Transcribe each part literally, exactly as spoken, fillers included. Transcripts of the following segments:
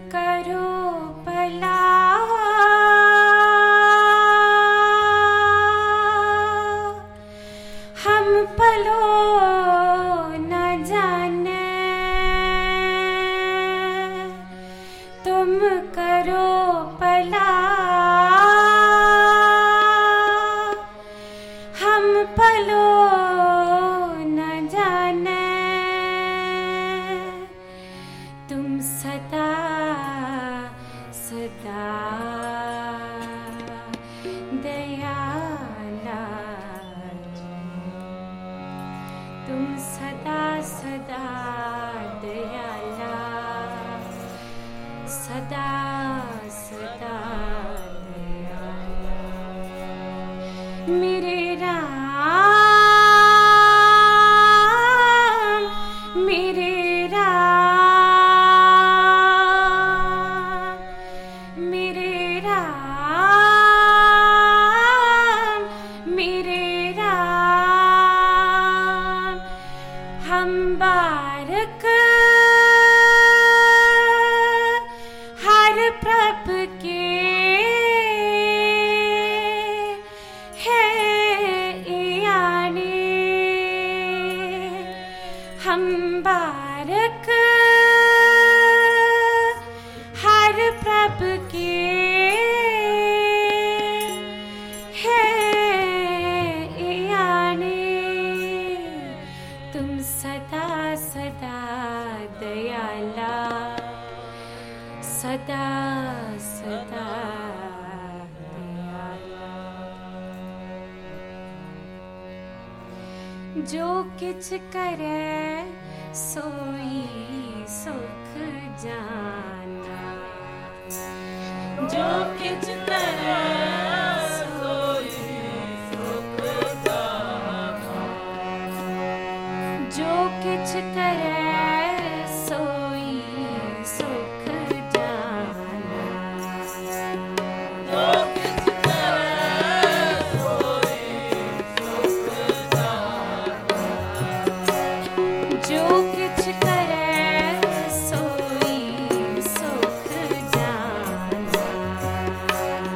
करो भला हम भलो न जाने, तुम करो भला हम भलो न जाने, तुम सदा सदा दयाला, तुम सदा सदा दयाला, सदा सदा दयाला। मेरे राम मेरे राम मेरे राम मेरे राम, हम बारक हर प्रभ के है यानी, हम बारक हर प्रभ के है यानी, तुम सदा सदा दयाला, सदा सदा दयाला। जो किछ करे सोई सुख जाना, जो किछ करे सोई सुख जाना, जो किछ करे सोई सुख जाना, जो किछ करे सोई सुख जाना, जो किछ करे सोई सुख जाना,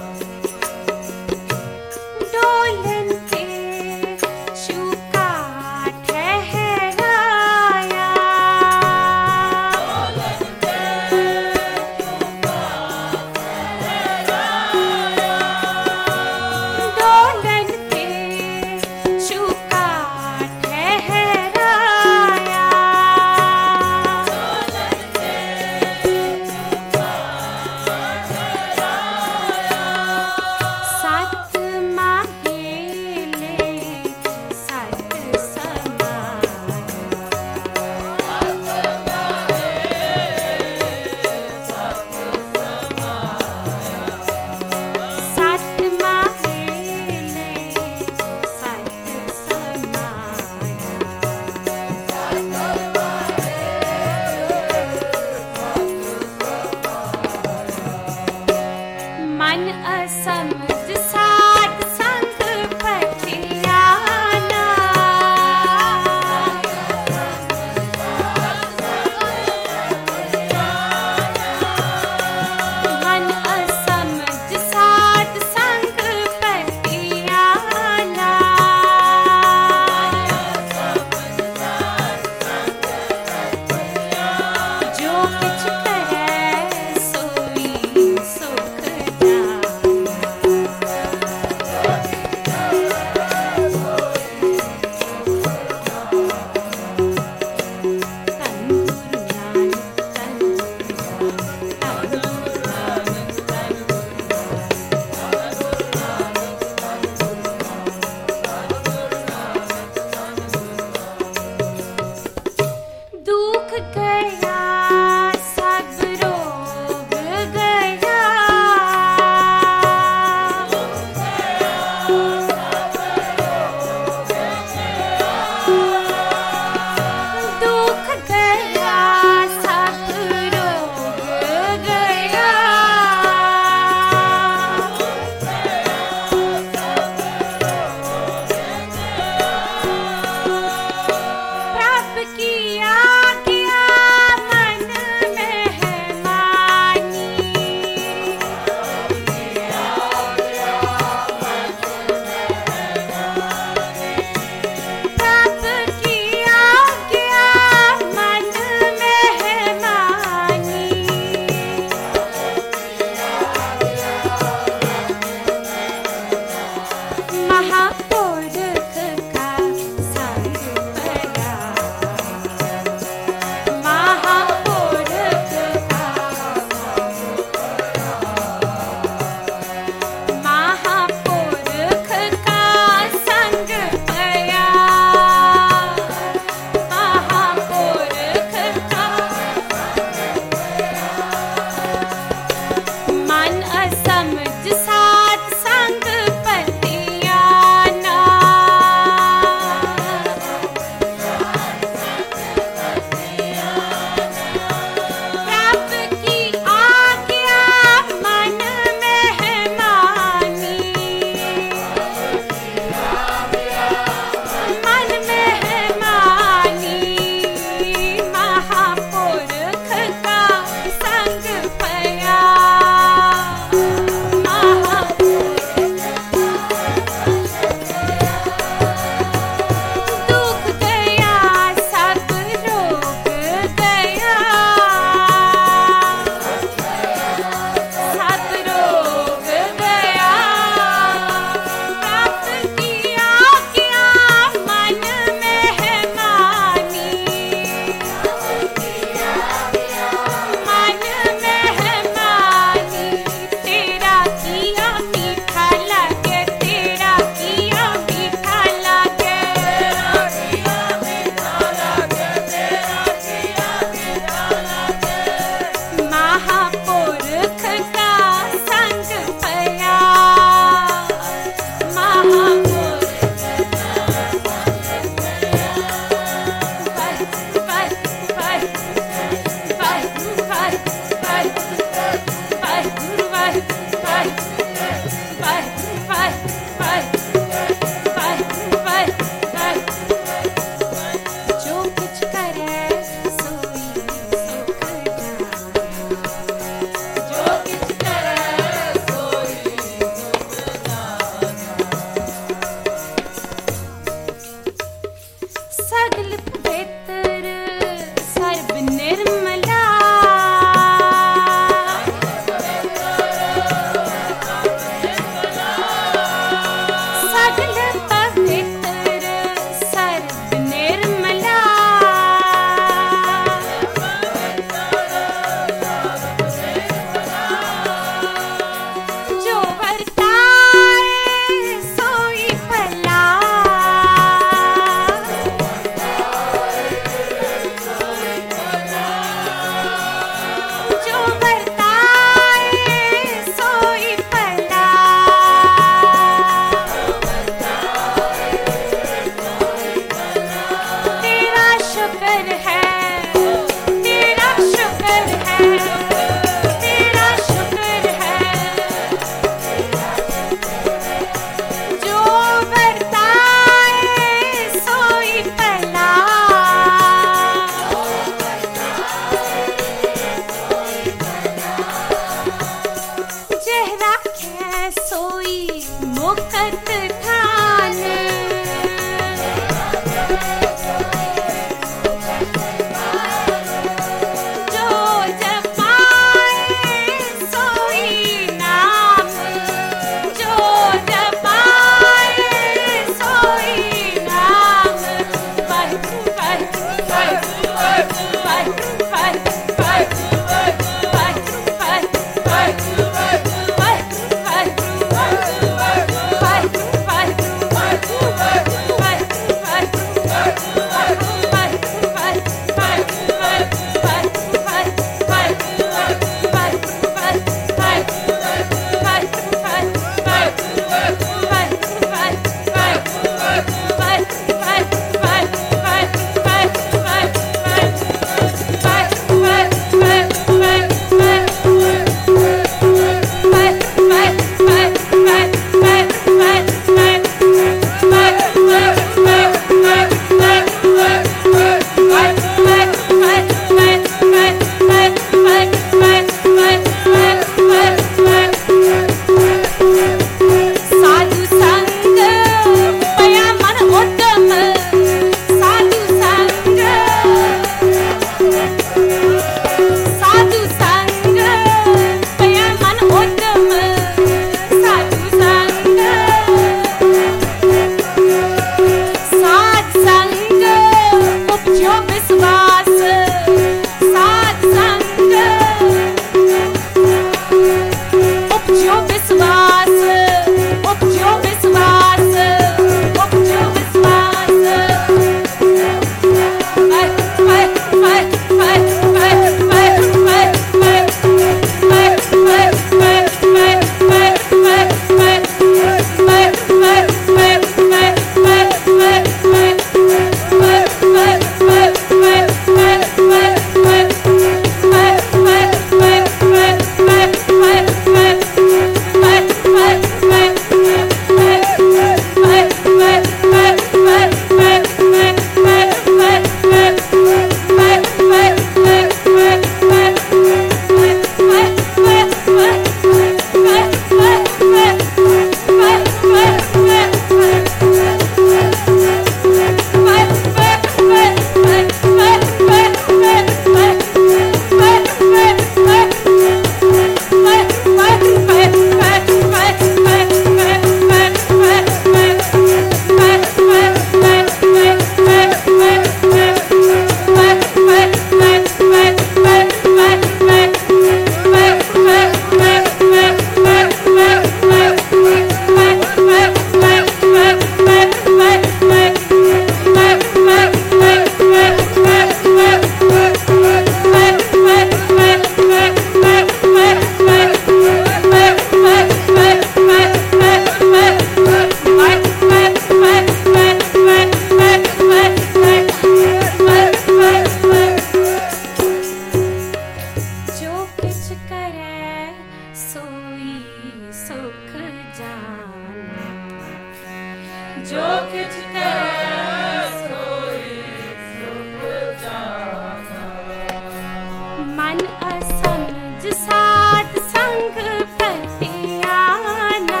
मन असमझ साध संग पतियाना।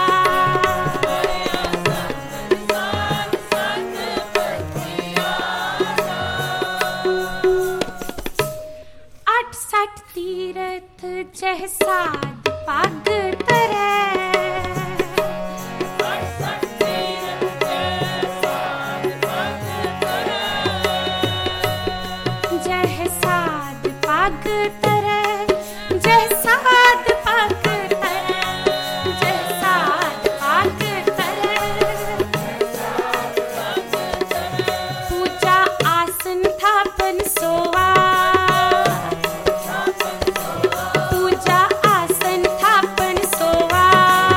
अठ सठ तीरथ जह साध पग तरै। जह साध पग तरै, जह साध पग तरै, जह साध पग तरै। पूजा आसन थापन सोवा, पूजा आसन थापन सोवा।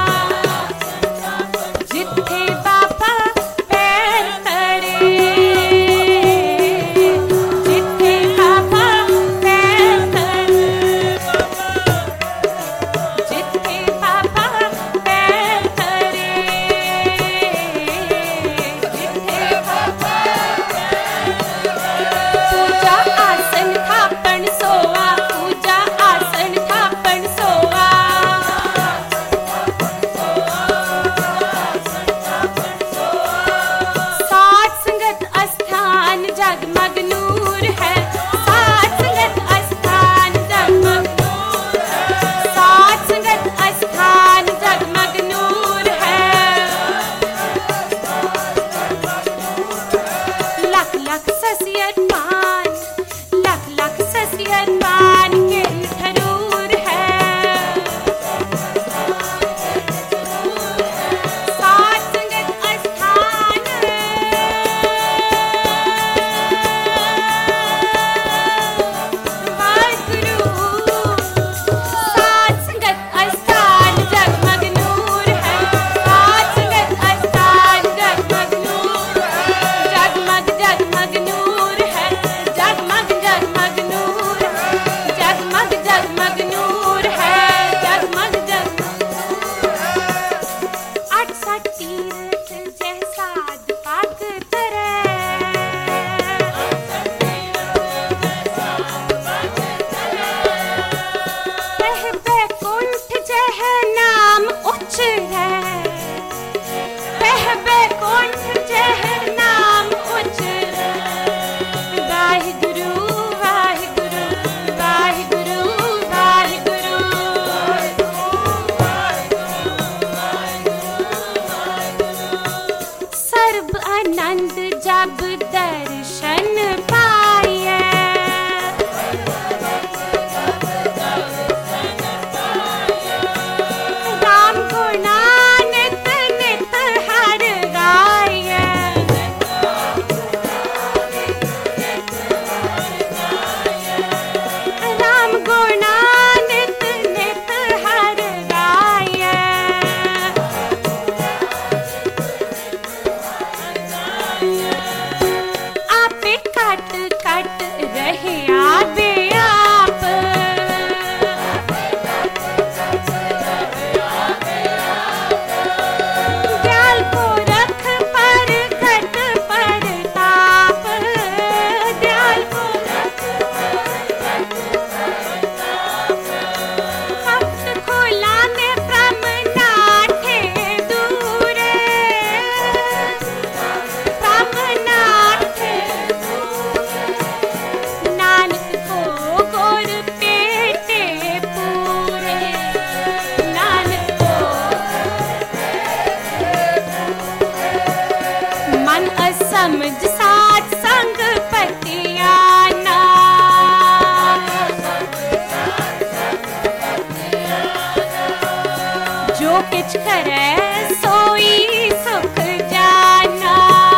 जिथे बाबा पैर करे, जिथे बाबा पैर करे, जिथे बाबा पैर करे, जिथे बाबा पूजा आसन थापन सोवा, पूजा आसन थापन सोवा। साध संगत अस्थान जगमग नूर है, साध संगत अस्थान जगमग नूर है, साध संगत अस्थान जगमग नूर है। लख लख ससियत पान, लख लख ससियत पान के ठरूर है। साध संगत अस्थान वाहिगुरु। साध संगत अस्थान जगमग नूर है, साध संगत अस्थान जगमग नूर है। जगमग जगमग नूर है, जगमग जगमग नूर है, जगमग जगमग नूर है, जगमग जगमग नूर है। अठ सठ तीरथ जह साध पग तरै। बह बैकुंठ जह नाम उच्चरै, बह बैकुंठ जह नाम उच्चरै। वाहिगुरु वाहिगुरु वाहिगुरु वाहिगुरु। सर्ब आनंद जब दर्शन पाए। राम गुणा नित नित हर गाए। राम गुणा नित नित हर गाए। आपे कट कट रहया बेआप। दयाल को रख पर घट पर ताप। दयाल को रख पर घट पर ताप। भक्त खोला ने भ्रम नाठे दूरे, भ्रम नाठे दूरे। नानक को गोर पेटे पूरे, नानक को मन असमझ साध संग पतियाना। जो किछ करे सोई सुख जाना।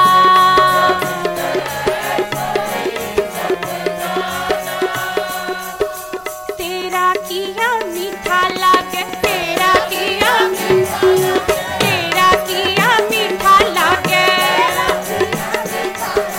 तेरा किया मीठा लागे, तेरा किया मीठा लागे, तेरा किया मीठा लागे।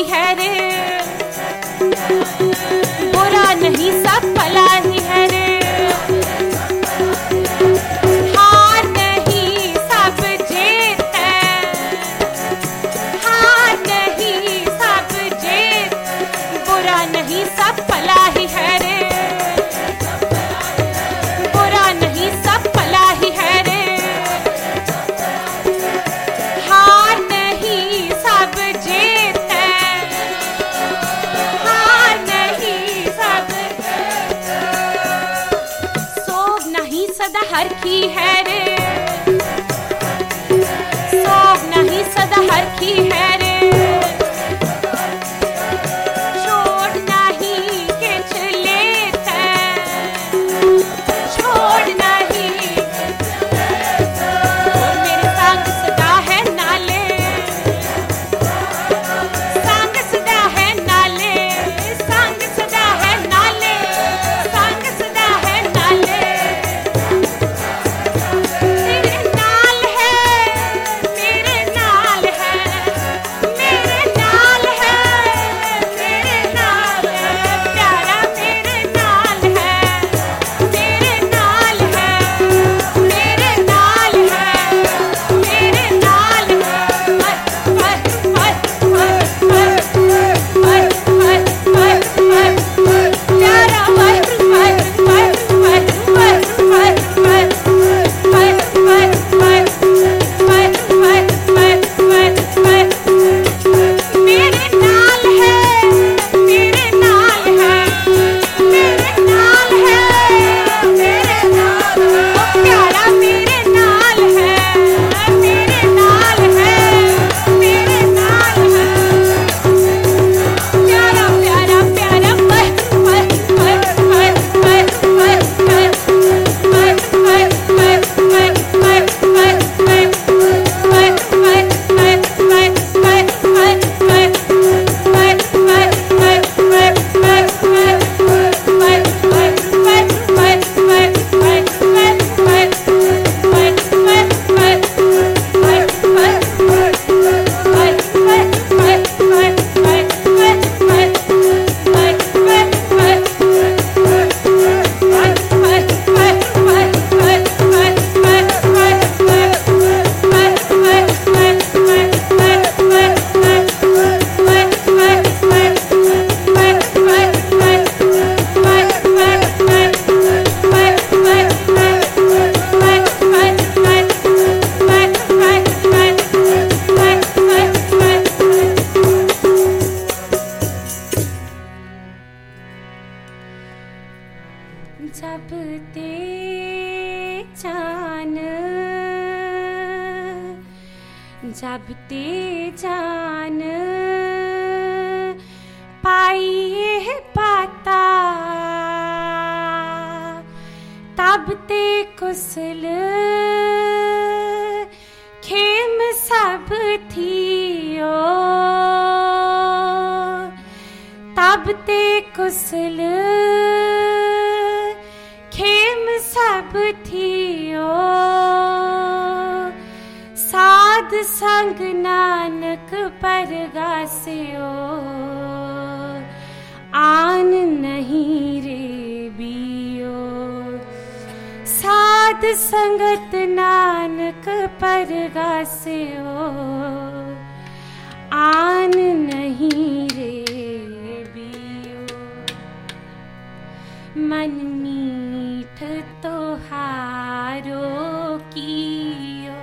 ही है रे, बुरा नहीं सब भला ही है रे। हार नहीं सब जीत है, हार नहीं सब जीत, बुरा नहीं सब भला ही है रे, बुरा नहीं सब भला ही है रे। हार नहीं सब जीत है, हार नहीं सब, सोग नहीं सदा हर की है रे, सोग नहीं सदा हर की है रे। छोड़ नहीं किछ लेत है, छोड़ नहीं, और मेरे संग सदा है नाले, संग सदा है नाले, संग सदा है नाले, संग सदा है नाले। तेरे नाल है, मेरे नाल है, मेरे नाल है, मेरे नाल है, प्यारा मेरे नाल है, मेरे नाल है, मेरे नाल है, मेरे नाल है। पर पर पर पर पर पर पर पर प्यारा पर पर पर पर पर पर पर पर पर पर पर पर पर पर मेरे नाल है, मेरे नाल है, मेरे नाल है, मेरे नाल है, प्यारा मेरे नाल है, मेरे नाल है, मेरे नाल है, प्यारा प्यारा प्यारा पर पर पर पर पर पर पर पर पर पर पर पर जब ते जान, जब ते जान पाइए पाता, तब ते कुशल खेम सब थियो, तब ते कुशल खेम सब थियो। साध संग नानक परगासियो, आन नहीं रे बियो। साध संगत नानक परगासियो, आन नहीं रे बियो। मन मीठ तोहारो कियो,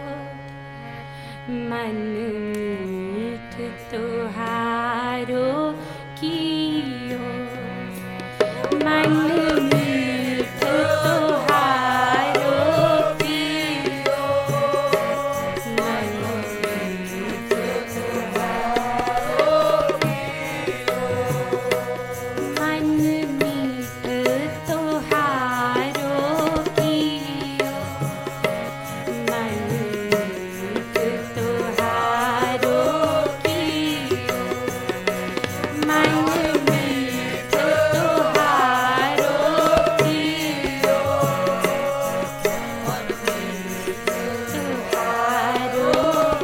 मन मीठ तोहारो कियो, मन मीठ तोहारो कियो, मन मीठ तोहारो कियो, मन मीठ तोहारो कियो, मन मीठ तोहारो कियो, मन मीठ तोहारो कियो, मन मीठ तोहारो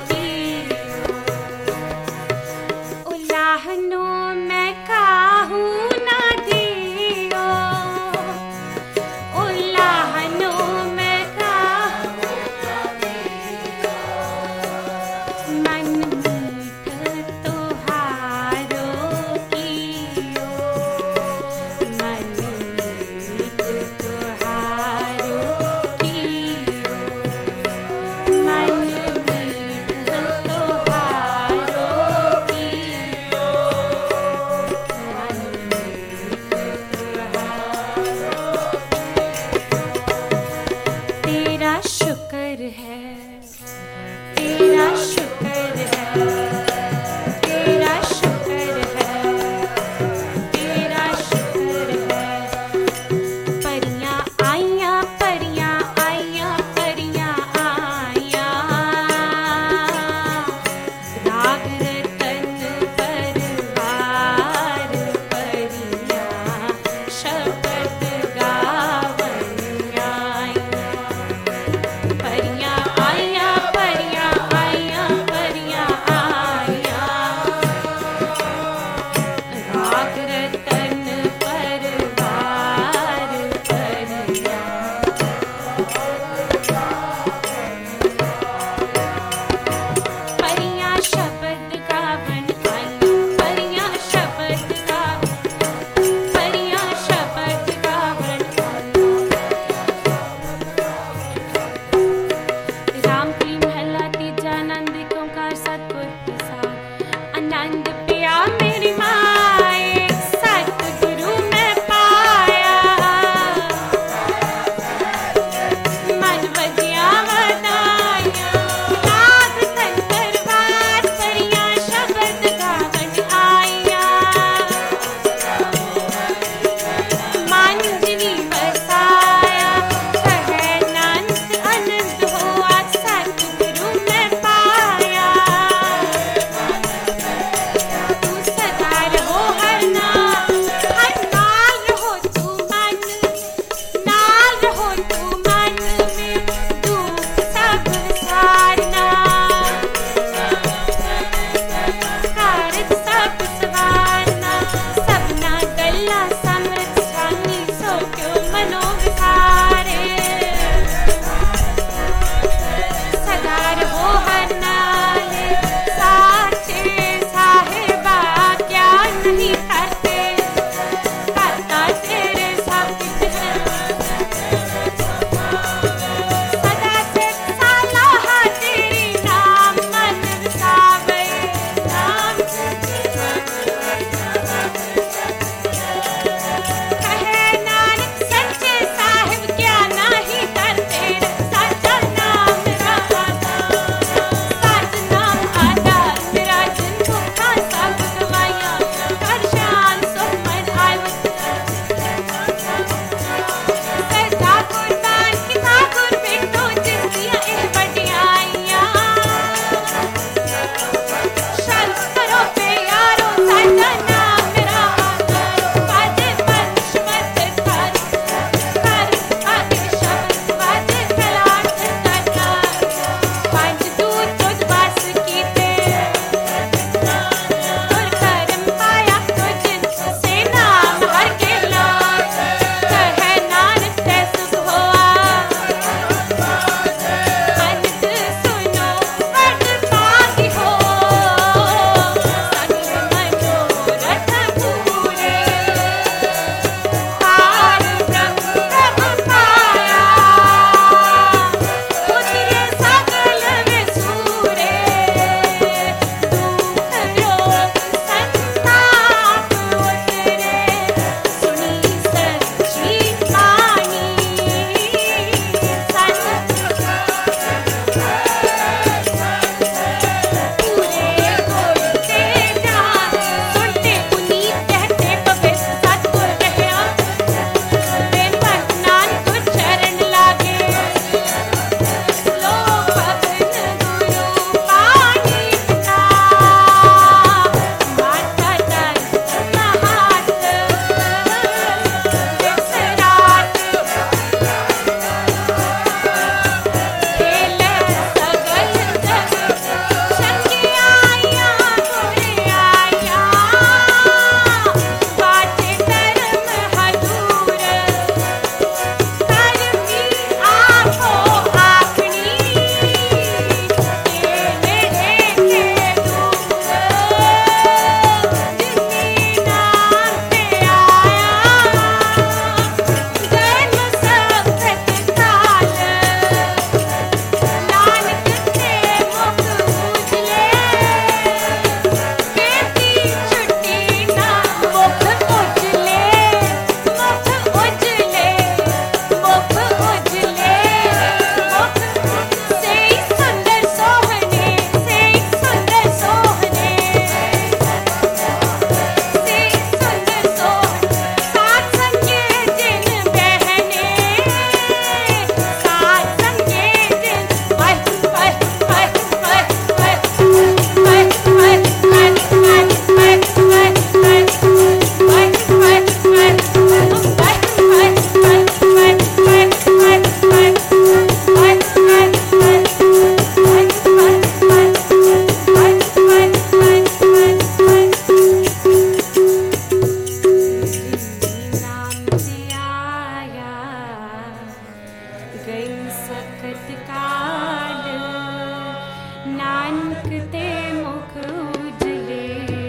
नानक ते मुख उजले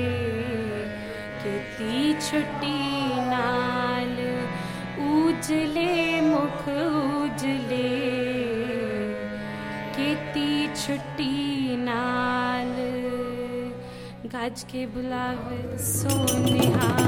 किती छुट्टी नाल उजले मुख उजले किती छुट्टी नाल गज के बुलावे सोनिहार